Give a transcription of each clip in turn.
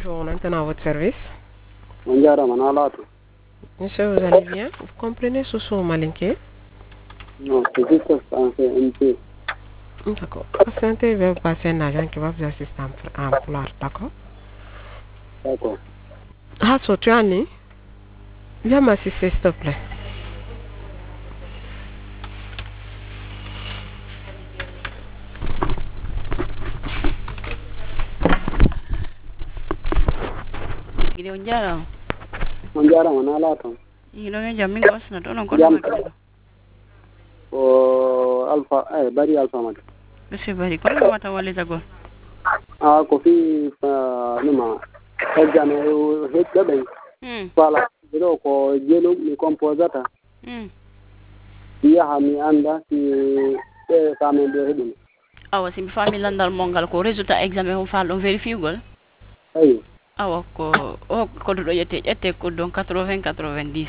bonjour, maintenant à votre service. Bonjour, Manalato. Monsieur, vous allez bien? Vous comprenez ce son malinqué? Non, c'est juste un peu. D'accord. Patientez, je vais vous passer un agent qui va vous assister en pulaar, d'accord? D'accord. Hasso, tu es en ligne? Viens m'assister, s'il te plaît. Gide unjara. Bonjour, Manalato. Ilo jamin kos na tono kono Jam. makino. Alpha, bari Alpha Mad. Bese bari kono mata wale jago. Kofi, numa. Exam, hit gabe. Fala, biro ko jelo mi composata. Iya hami anda si kame be hedum. Awa simbi famille landal mongal ko résultat examen on fall on vérifie gol. Ayi. Awa ko do yete ko don 80 90.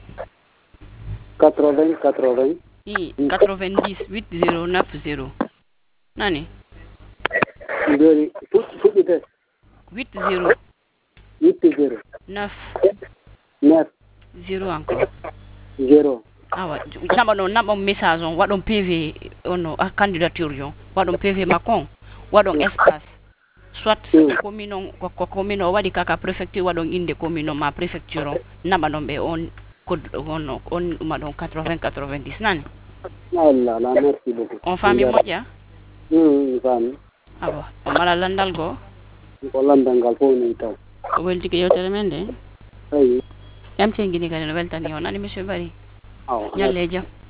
80. I 90 8090. Nani? Ndori, futi test. 80 80. 9 9. 0 encore. 0. Awa namba message on wadon PV ono a candidature yon wadon PV Macron wadon espace soit commune ko commune wadi kaka préfecture wadon inde commune ma préfecture on namba non be on code on madon 80 90 nani Allah la merci beaucoup. on famille moja Famille. awa on mala landal go Ko landangal fo ni taw. ko welti ke yotere mende Ayi. yam tengini kan weltani on nani monsieur bari Awa. nyalle jam